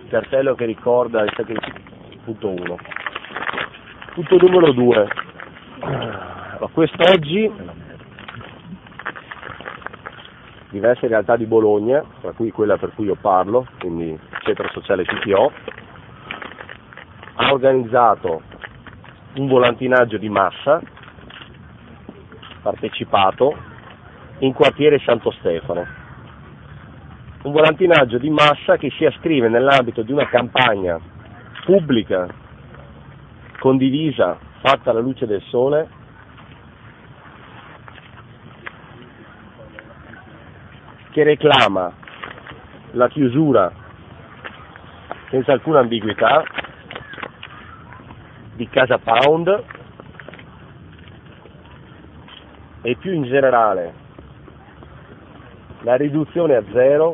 cartello che ricorda il sacrificio. Punto 1. Punto numero 2. Quest'oggi diverse realtà di Bologna, tra cui quella per cui io parlo, quindi Centro Sociale TPO, ha organizzato un volantinaggio di massa partecipato in quartiere Santo Stefano. Un volantinaggio di massa che si ascrive nell'ambito di una campagna pubblica, condivisa, fatta alla luce del sole, che reclama la chiusura senza alcuna ambiguità di Casa Pound e più in generale la riduzione a zero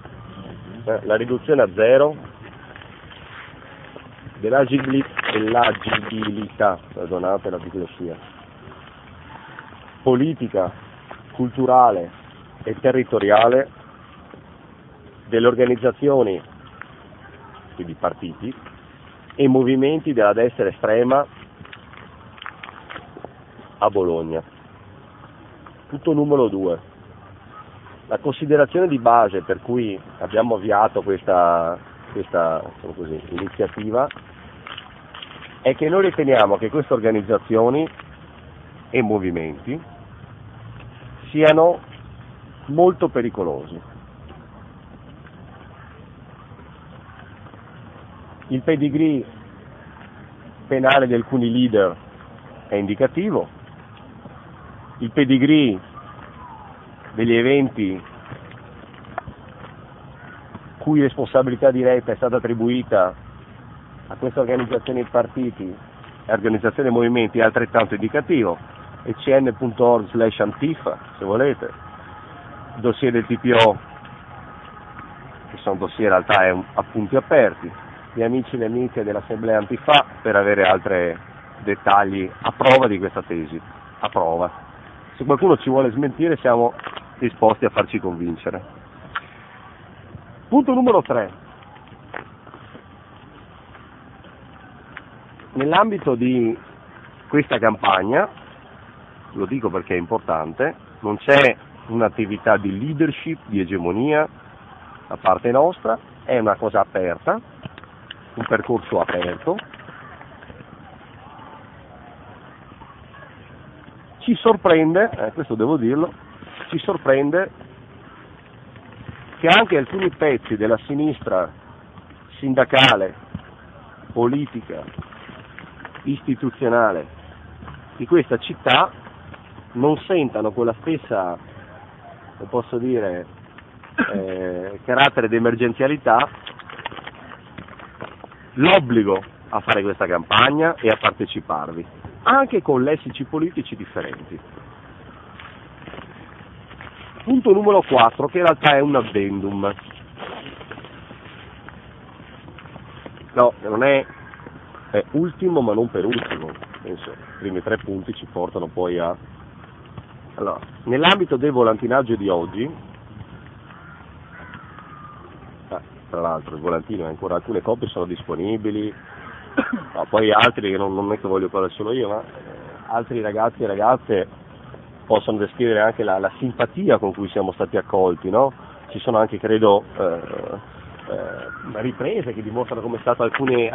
dell'agibilità, perdonate la diglossia, politica, culturale e territoriale delle organizzazioni, quindi partiti, e movimenti della destra estrema a Bologna. Punto numero 2. La considerazione di base per cui abbiamo avviato questa iniziativa è che noi riteniamo che queste organizzazioni e movimenti siano molto pericolosi. Il pedigree penale di alcuni leader è indicativo, il pedigree degli eventi cui responsabilità diretta è stata attribuita a queste organizzazioni e partiti e organizzazioni e movimenti è altrettanto indicativo, ecn.org/antifa se volete, il dossier del TPO, che sono dossier in realtà a punti aperti, gli amici e le amiche dell'Assemblea Antifa per avere altri dettagli a prova di questa tesi, a prova. Se qualcuno ci vuole smentire siamo disposti a farci convincere. Punto numero 3. Nell'ambito di questa campagna, lo dico perché è importante, non c'è un'attività di leadership, di egemonia da parte nostra, è una cosa aperta, un percorso aperto. Ci sorprende, questo devo dirlo, ci sorprende che anche alcuni pezzi della sinistra sindacale, politica, istituzionale di questa città non sentano quella stessa, posso dire, carattere di emergenzialità, l'obbligo a fare questa campagna e a parteciparvi, anche con lessici politici differenti. Punto numero 4, che in realtà è un addendum. No, non è ultimo, ma non per ultimo. Penso i primi 3 punti ci portano poi a... Allora, nell'ambito del volantinaggio di oggi, tra l'altro il volantino ancora alcune copie sono disponibili, poi altri che non è che voglio parlare solo io, ma altri ragazzi e ragazze possono descrivere anche la simpatia con cui siamo stati accolti, no? Ci sono anche, credo, riprese che dimostrano come stato alcune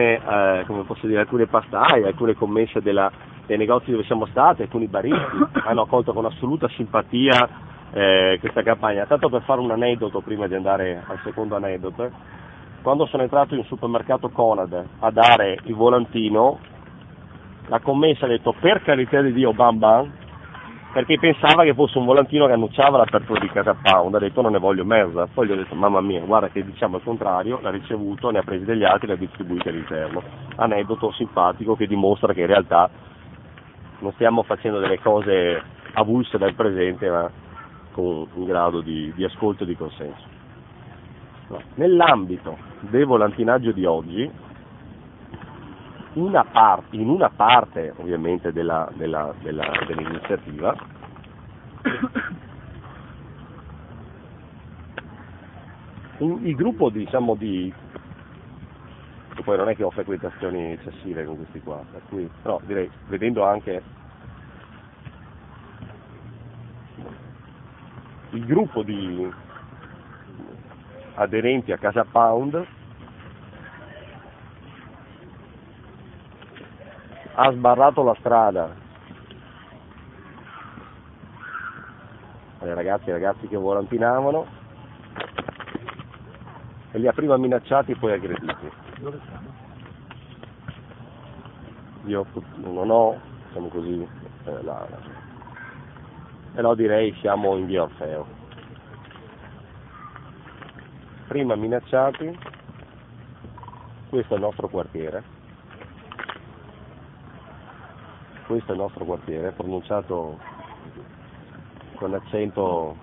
pastaie, alcune commesse dei negozi dove siamo stati, alcuni baristi hanno accolto con assoluta simpatia questa campagna. Tanto per fare un aneddoto prima di andare al secondo aneddoto, quando sono entrato in un supermercato Conad a dare il volantino, la commessa ha detto per carità di Dio bam bam, perché pensava che fosse un volantino che annunciava l'apertura di Casa Pound, ha detto non ne voglio merda, poi gli ho detto mamma mia, guarda che diciamo il contrario, l'ha ricevuto, ne ha presi degli altri e li ha distribuiti all'interno. Aneddoto simpatico che dimostra che in realtà non stiamo facendo delle cose avulse dal presente, ma con un grado di ascolto e di consenso. No. Nell'ambito del volantinaggio di oggi, in una parte ovviamente dell'iniziativa, il gruppo di e poi non è che ho frequentazioni eccessive con questi qua, per cui, però direi, vedendo anche il gruppo di aderenti a Casa Pound ha sbarrato la strada ai ragazzi e ragazzi che volantinavano e li ha prima minacciati e poi aggrediti. Dove siamo? Io non ho, diciamo così, però direi siamo in via Orfeo. Prima minacciati, questo è il nostro quartiere, pronunciato con accento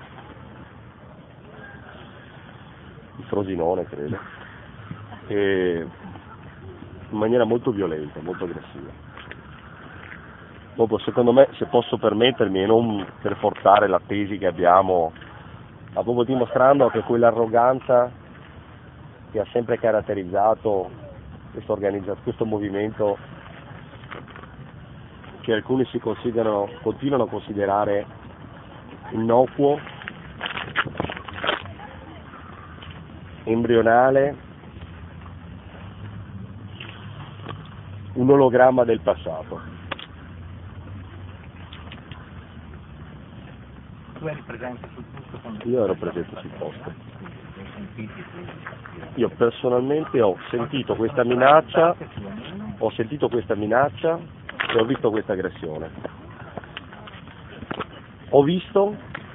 di Frosinone, credo, e in maniera molto violenta, molto aggressiva. Dopo, secondo me, se posso permettermi, e non per forzare la tesi che abbiamo, ma proprio dimostrando che quell'arroganza che ha sempre caratterizzato questo movimento, che alcuni continuano a considerare innocuo, embrionale, un ologramma del passato. Tu eri presente sul posto? Io ero presente sul posto. Io personalmente ho sentito questa minaccia e ho visto questa aggressione. Ho visto,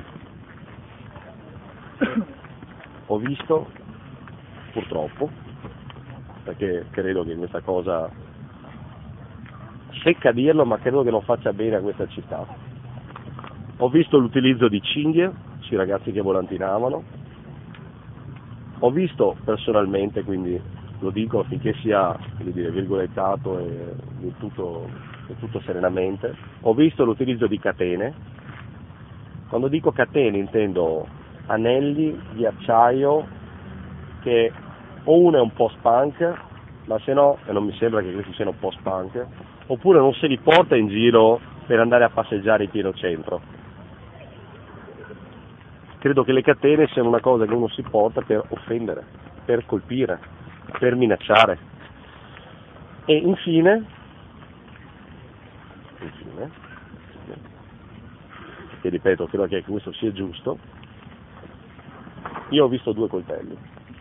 purtroppo, perché credo che questa cosa, secca dirlo, ma credo che non faccia bene a questa città. Ho visto l'utilizzo di cinghie sui ragazzi che volantinavano, ho visto personalmente, quindi lo dico affinché sia, virgolettato e del tutto serenamente, ho visto l'utilizzo di catene. Quando dico catene intendo anelli di acciaio che o uno è un po' spunk, ma se no, e non mi sembra che questi siano un po' spunk, oppure non se li porta in giro per andare a passeggiare in pieno centro. Credo che le catene siano una cosa che uno si porta per offendere, per colpire, per minacciare. E infine, che ripeto, credo che questo sia giusto, io ho visto 2 coltelli.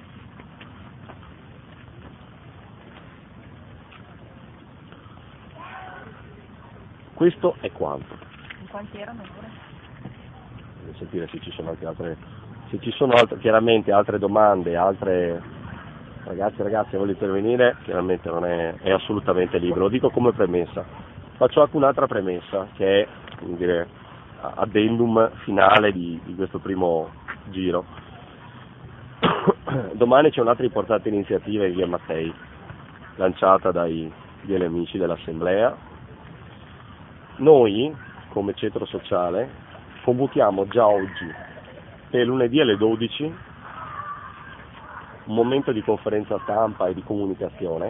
Questo è quanto. In quanti erano? Devo sentire se ci sono anche altre, chiaramente altre domande, ragazzi voglio intervenire, chiaramente non è assolutamente libero, lo dico come premessa. Faccio anche un'altra premessa che è, come dire, addendum finale di questo primo giro. Domani c'è un'altra importante iniziativa in via Mattei, lanciata dagli amici dell'Assemblea. Noi, come centro sociale, convochiamo già oggi, per lunedì alle 12, un momento di conferenza stampa e di comunicazione.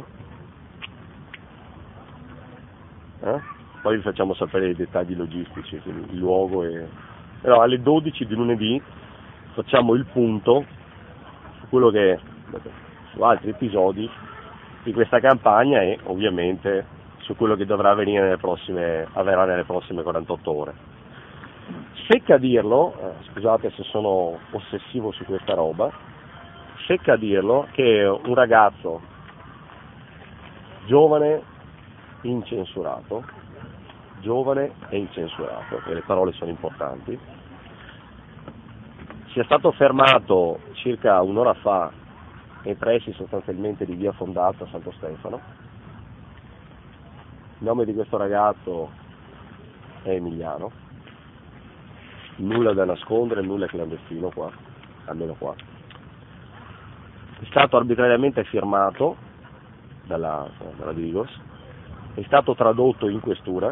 Poi vi facciamo sapere i dettagli logistici, quindi il luogo però alle 12 di lunedì facciamo il punto su quello che su altri episodi di questa campagna e ovviamente su quello che dovrà avvenire avverrà nelle prossime 48 ore. Secca dirlo, scusate se sono ossessivo su questa roba, secca dirlo che un ragazzo giovane e incensurato, e le parole sono importanti, sia stato fermato circa un'ora fa nei pressi sostanzialmente di via Fondata Santo Stefano. Il nome di questo ragazzo è Emiliano, nulla da nascondere, nulla è clandestino qua, almeno qua. È stato arbitrariamente firmato dalla Digos, è stato tradotto in questura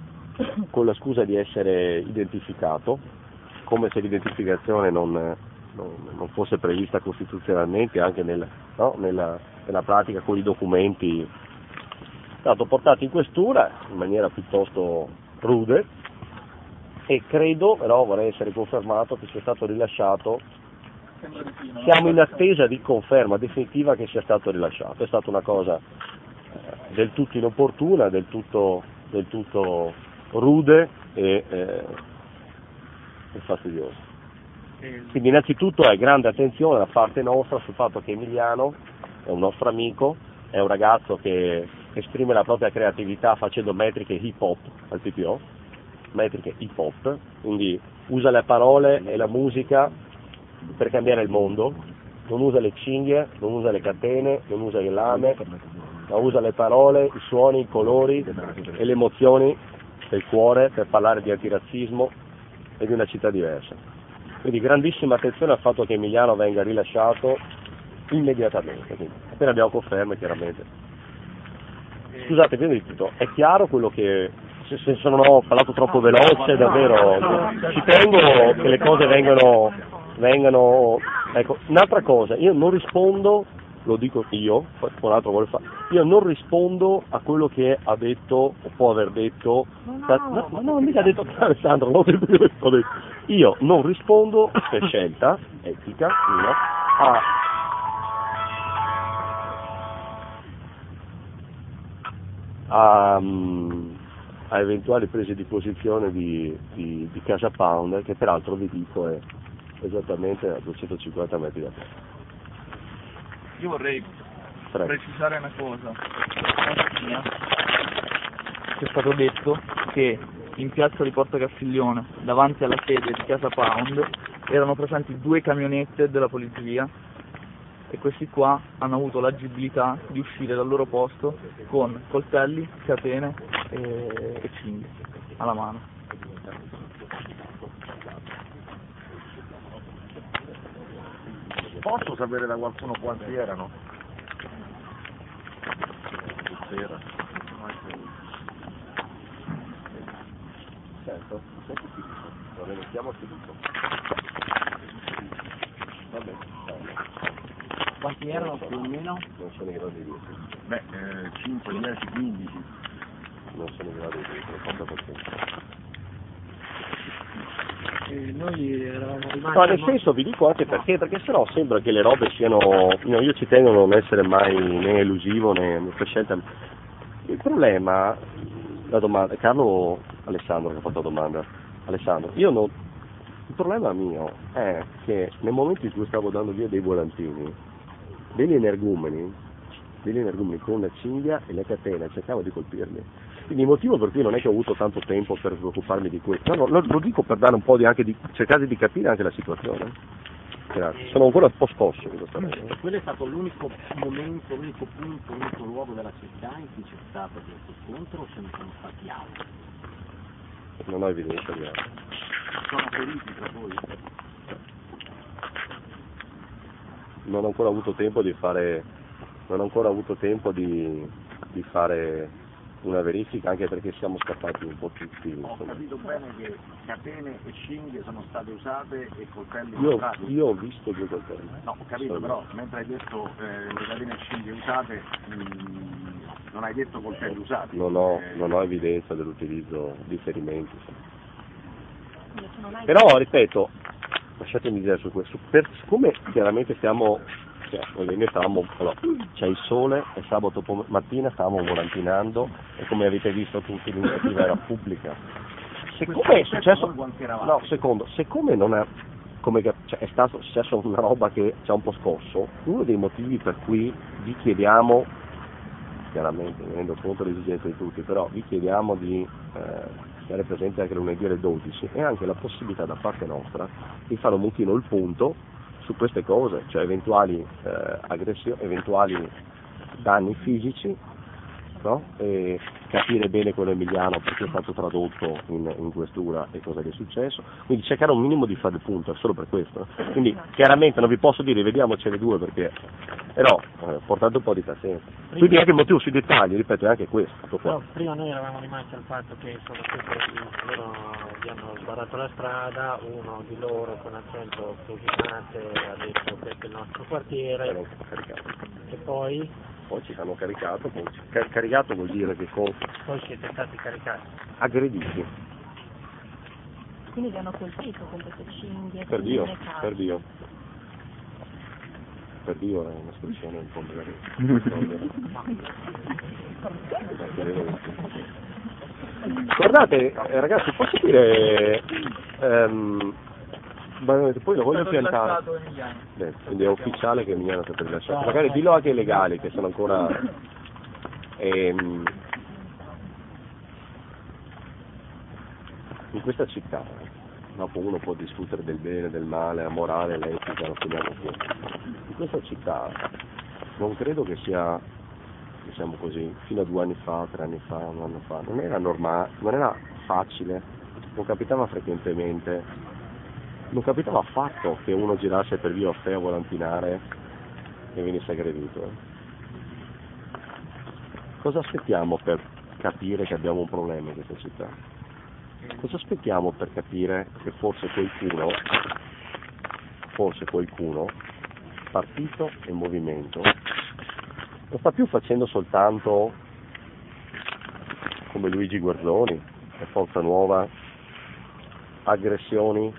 con la scusa di essere identificato, come se l'identificazione non non fosse prevista costituzionalmente anche nella pratica con i documenti. È stato portato in questura in maniera piuttosto rude e credo, però vorrei essere confermato, che sia stato rilasciato. Siamo in attesa di conferma definitiva che sia stato rilasciato. È stata una cosa del tutto inopportuna, del tutto rude e fastidiosa. Quindi innanzitutto è grande attenzione da parte nostra sul fatto che Emiliano è un nostro amico, è un ragazzo che esprime la propria creatività facendo metriche hip hop al TPO, metriche hip hop, quindi usa le parole e la musica per cambiare il mondo, non usa le cinghie, non usa le catene, non usa le lame, ma usa le parole, i suoni, i colori e le emozioni del cuore per parlare di antirazzismo e di una città diversa. Quindi grandissima attenzione al fatto che Emiliano venga rilasciato immediatamente, quindi, appena abbiamo conferme chiaramente. Scusate, prima di tutto, è chiaro quello che, se non ho parlato troppo veloce, davvero, ci tengo che le cose vengano, ecco, un'altra cosa, io non rispondo, lo dico io, poi un altro vuole fare, io non rispondo a quello che ha detto o può aver detto, no, mica ha detto Alessandro, non ho detto. Io non rispondo per scelta etica a eventuali prese di posizione di Casa Pound, che peraltro vi dico è esattamente a 250 metri da te. Io vorrei precisare una cosa. Ci è stato detto che in piazza di Porta Castiglione, davanti alla sede di Casa Pound, erano presenti 2 camionette della polizia e questi qua hanno avuto l'agibilità di uscire dal loro posto con coltelli, catene e cinghie alla mano. Posso sapere da qualcuno quanti erano? Certo, lo mettiamo subito. Va bene. Quanti erano più o meno? Non sono in grado di dire. Beh, 5, 10, 15. Non sono in grado di dire, lo faccio Noi eravamo rimasti... No, nel senso vi dico anche perché sennò sembra che le robe siano... No, io ci tengo a non essere mai né elusivo né per scelta. Il problema, la domanda, Carlo Alessandro che ha fatto la domanda, Alessandro, il problema mio è che nel momento in cui stavo dando via dei volantini, degli energumeni con la cinghia e le catene, cercavo di colpirli. Quindi il motivo per cui non è che ho avuto tanto tempo per preoccuparmi di questo, no, lo dico per dare un po' cercare di capire anche la situazione. Grazie. Sono ancora un po' scosso. Quello è stato l'unico momento, l'unico punto, l'unico luogo della città in cui c'è stato questo scontro o ce ne sono stati altri? Non ho evidenza di altro. Sono feriti tra voi? Non ho ancora avuto tempo di fare una verifica, anche perché siamo scappati un po' tutti. Ho capito bene che catene e cinghie sono state usate e coltelli Io usati. ho visto 2 coltelli. No, ho capito, però mentre hai detto le catene e cinghie usate, non hai detto coltelli usati. Non ho evidenza dell'utilizzo di ferimenti. Però, ripeto, lasciatemi dire su questo, siccome chiaramente c'è il sole e sabato mattina stavamo volantinando e come avete visto tutti l'iniziativa era pubblica. Siccome è successo, siccome non è, è stato successo una roba che ci ha un po' scosso, uno dei motivi per cui vi chiediamo, chiaramente mi rendo conto delle esigenze di tutti, però vi chiediamo di stare presenti anche lunedì alle 12 e anche la possibilità da parte nostra di fare un pochino il punto su queste cose, cioè eventuali aggressioni, eventuali danni fisici no? E capire bene quello emiliano perché è stato tradotto in questura e cosa gli è successo, quindi cercare un minimo di fare il punto, è solo per questo. Quindi chiaramente non vi posso dire vediamoci le due perché, però portate un po' di pazienza. Quindi anche il motivo sui dettagli, ripeto, è anche questo. Tutto qua. Però prima noi eravamo rimasti al fatto che sono loro gli hanno sbarrato la strada, uno di loro con accento così ha detto questo è il nostro quartiere e poi ci hanno caricato, caricato vuol dire che poi siete stati caricati. aggrediti. Quindi li hanno colpito con queste cinghie? Per Dio è un'espressione un po' magari. Guardate, ragazzi, posso dire, poi lo voglio piantare. Quindi è ufficiale che Emiliano è stato rilasciato. Magari dillo anche ai legali che sono ancora. In questa città, dopo uno può discutere del bene, del male, la morale, l'etica, lo finiamo qui. In questa città non credo che sia, diciamo così, fino a 2 anni fa, 3 anni fa, un anno fa, non era normale, non era facile, non capitava frequentemente, non capitava affatto che uno girasse per via Orfeo a volantinare e venisse aggredito. Cosa aspettiamo per capire che abbiamo un problema in questa città? Cosa aspettiamo per capire che forse qualcuno, partito e movimento, non sta più facendo soltanto come Luigi Guerzoni e Forza Nuova aggressioni,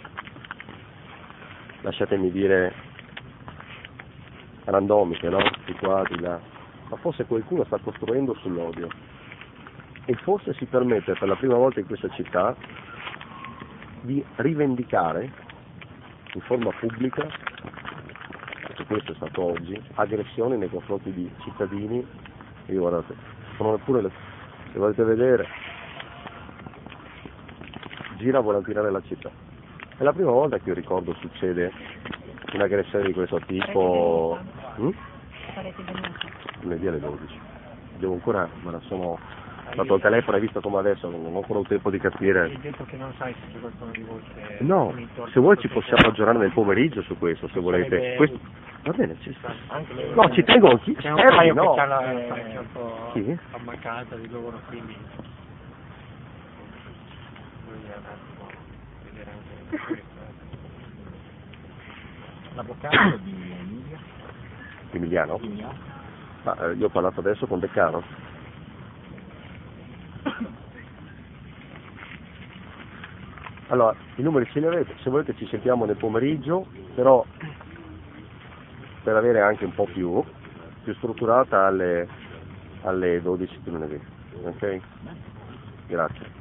lasciatemi dire, randomiche, no? Di qua, di là, ma forse qualcuno sta costruendo sull'odio e forse si permette per la prima volta in questa città di rivendicare in forma pubblica, perché questo è stato oggi, aggressioni nei confronti di cittadini. E guardate, sono neppure se volete vedere, gira a volantinare la città. È la prima volta che io ricordo succede un'aggressione di questo tipo. Lunedì alle 12. Devo ancora, me la sono stato al telefono, hai visto come adesso, non ho ancora un tempo di capire. Hai detto che non sai se qualcuno di voi No, se vuoi ci possiamo aggiornare nel pomeriggio su questo, se volete. Va bene, ci sta. No, ci tengo anch'io. C'è un paio no. che c'ha la faccia un po' Sì? ammaccata di loro, quindi bisogna un attimo vedere anche questo. L'avvocato di Emiliano? Io ho parlato adesso con De Caro. Allora, i numeri ce li avete, se volete ci sentiamo nel pomeriggio, però per avere anche un po' più strutturata alle 12 di lunedì, ok? Grazie.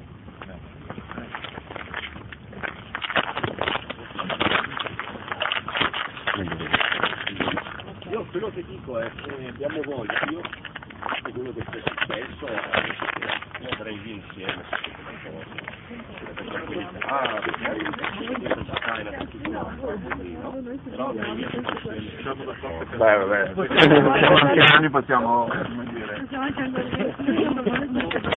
Io quello che dico è che abbiamo voglia, io è quello che è successo, io andrei via insieme. Vabbè. Anche noi possiamo, come dire.